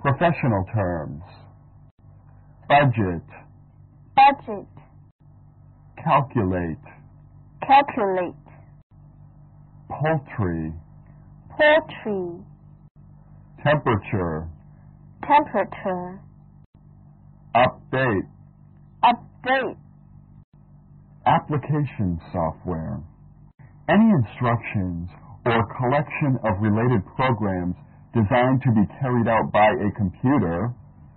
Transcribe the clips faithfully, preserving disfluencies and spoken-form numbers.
Professional terms. Budget. Budget. Calculate. Calculate. Poultry. Poultry. Temperature. Temperature. Update. Update. Application software. Any instructions or collection of related programs designed to be carried out by a computer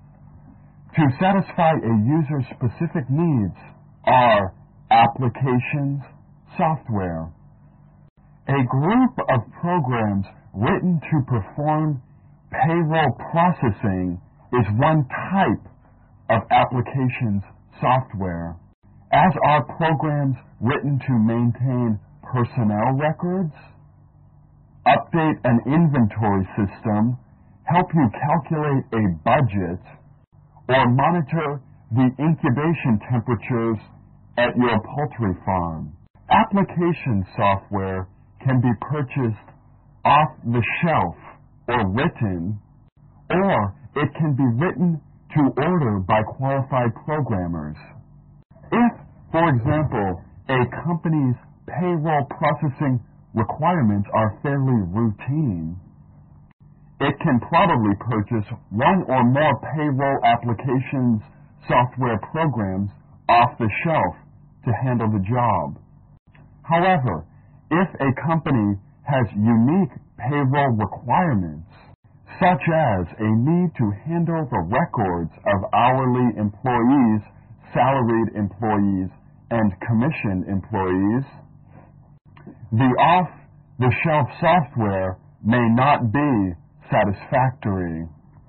to satisfy a user's specific needs are applications software. A group of programs written to perform payroll processing is one type of applications software, as are programs written to maintain personnel records, update an inventory system, help you calculate a budget, or monitor the incubation temperatures at your poultry farm. Application software can be purchased off the shelf or written, or it can be written to order by qualified programmers. If, for example, a company's payroll processing requirements are fairly routine, it can probably purchase one or more payroll applications software programs off the shelf to handle the job. However, if a company has unique payroll requirements, such as a need to handle the records of hourly employees, salaried employees, and commissioned employees, the off-the-shelf software may not be satisfactory.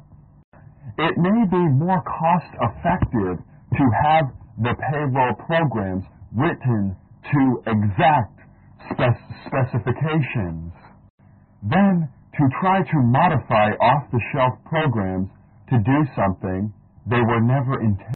It may be more cost-effective to have the payroll programs written to exact spec specifications than to try to modify off-the-shelf programs to do something they were never intended